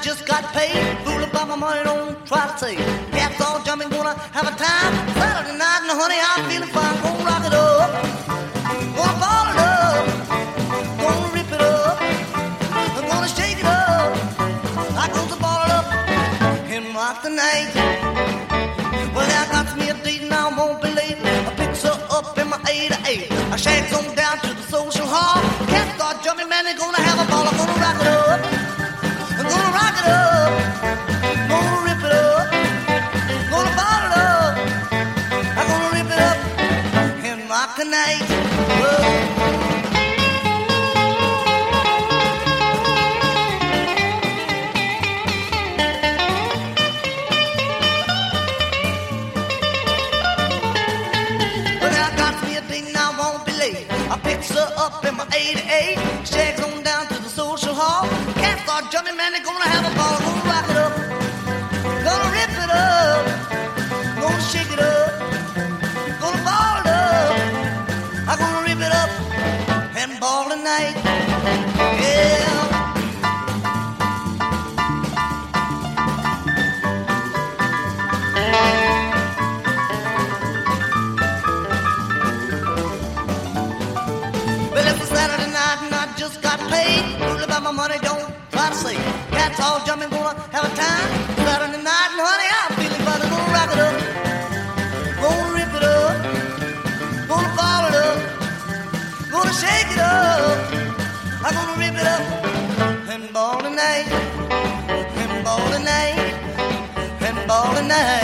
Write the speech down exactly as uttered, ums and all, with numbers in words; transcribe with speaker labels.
Speaker 1: just got paid. Fool about my money, don't try to save. Cats all jumping, gonna have a time. Saturday night, and honey, I'm feeling fine. Gonna rock it up, gonna ball it up, gonna rip it up, I'm gonna shake it up. I go to ball it up and rock the night. Well, I got me a date and I won't be late. I picks her up in my eight to eight. I shags on down to the social hall. Cats start jumping, man, they're gonna have a ball. I'm gonna rock it up, I'm gonna rock it up, gonna rip it up, gonna ball it up, I'm gonna rip it up and rock the night. Whoa. I picks her up in my eighty-eight, shags on down to the social hall. Cats start jumping, man, they're gonna have a ball. Gonna rock it up, gonna rip it up, gonna shake it up, gonna ball it up. I'm gonna rip it up and ball tonight. Yeah. Just got paid, rule about my money, don't try to save. Cats all jumping, gonna have a time. Saturday night, and honey, I'm feeling fine. Gonna rock it up, gonna rip it up, gonna ball it up, gonna shake it up. I'm gonna rip it up and ball tonight, and ball tonight, and ball tonight.